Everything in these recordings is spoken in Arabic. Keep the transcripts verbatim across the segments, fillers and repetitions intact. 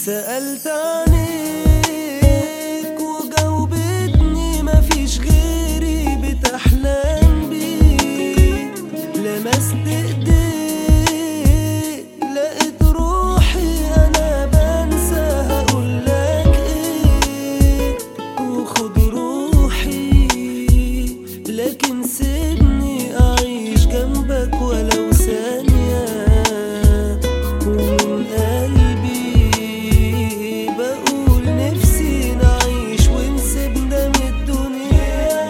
سألت عنيك وجاوبتني مفيش غيري بتحلم بيه. لمست ايديك لقيت روحي انا بنسى هقولك ايه. وخد روحي لكن سيبني اعيش جنبك ولو ثانية. ومن قلبي بقول نفسي نعيش ونسيبنا من الدنيا.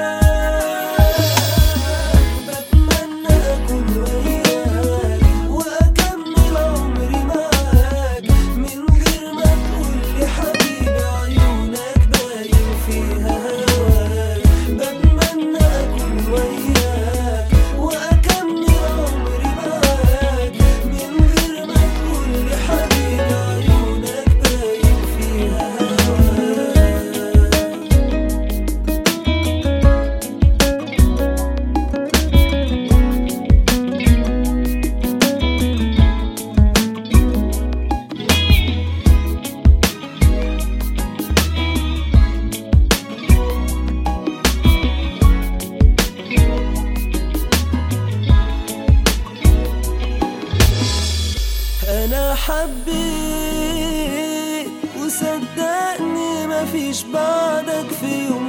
بتمنى اكون وياك واكمل عمري معاك من غير ما تقولي حبيبي عيونك باين فيها هواك. بتمنى اكون وياك واكمل عمري معاك من غير ما تقولي حبيبي عيونك باين فيها هواك. أنا حبيت وصدقني مفيش بعدك في يوم